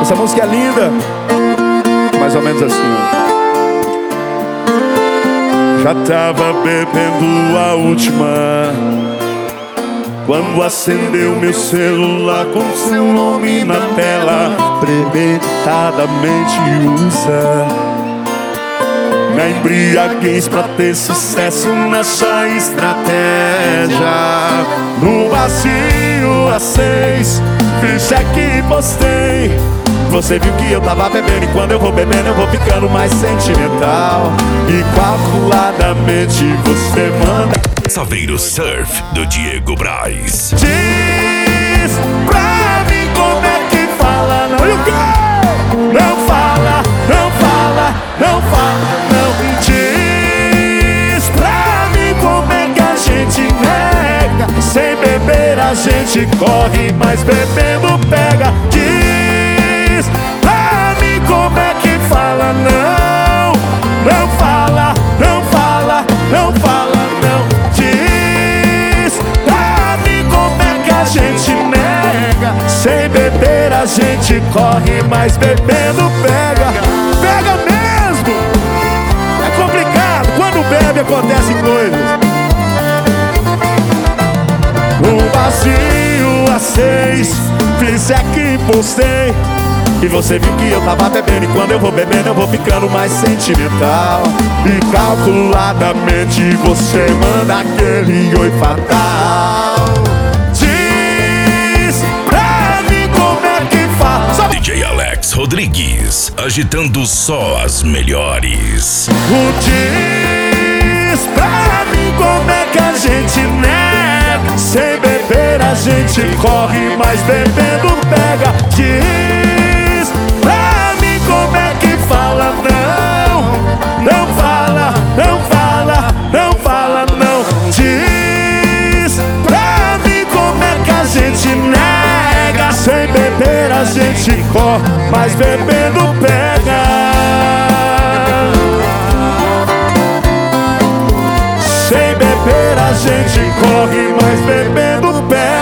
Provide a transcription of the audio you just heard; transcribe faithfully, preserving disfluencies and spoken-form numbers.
Essa música é linda, mais ou menos assim, ó. Já tava bebendo a última quando acendeu meu celular com seu nome na tela. Premeditadamente usa na embriaguez pra ter sucesso nessa estratégia. No vazio às seis, fiz check e postei. Você viu que eu tava bebendo e quando eu vou bebendo eu vou ficando mais sentimental. E calculadamente você manda Saveiro Surf do Diego Braz. Diz pra mim como é que fala não. E o quê? Não fala, não fala, não fala, não. Diz pra mim como é que a gente nega. Sem beber a gente corre, mas bebendo pega. Diz pra mim como é que fala não. Não fala, não fala, não fala não. Diz pra mim como é que a gente nega. Sem beber a gente corre, mas bebendo pega. Pega mesmo. É complicado, quando bebe acontecem coisas. No vazio às seis, fiz é que postei. E você viu que eu tava bebendo e quando eu vou bebendo eu vou ficando mais sentimental. E calculadamente você manda aquele oi fatal. Diz pra mim como é que fala. D J Alex Rodrigues, agitando só as melhores. O diz pra mim como é que a gente nega. Sem beber a gente corre, mas bebendo pega. Diz pra mim como é que fala não. Não fala, não fala, não fala não. Diz pra mim como é que a gente nega. Sem beber a gente corre, mas bebendo pega. Sem beber a gente corre, mas bebendo pega.